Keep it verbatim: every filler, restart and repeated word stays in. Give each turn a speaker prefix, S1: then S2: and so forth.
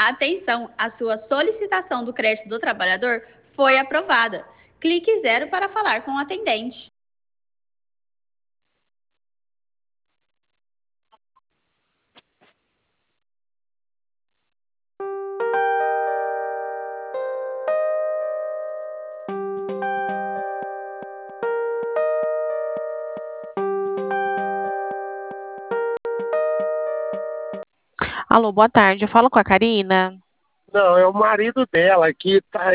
S1: Atenção, a sua solicitação do crédito do trabalhador foi aprovada. Clique zero para falar com o atendente.
S2: Alô, boa tarde. Eu falo com a Karina.
S3: Não, é o marido dela que tá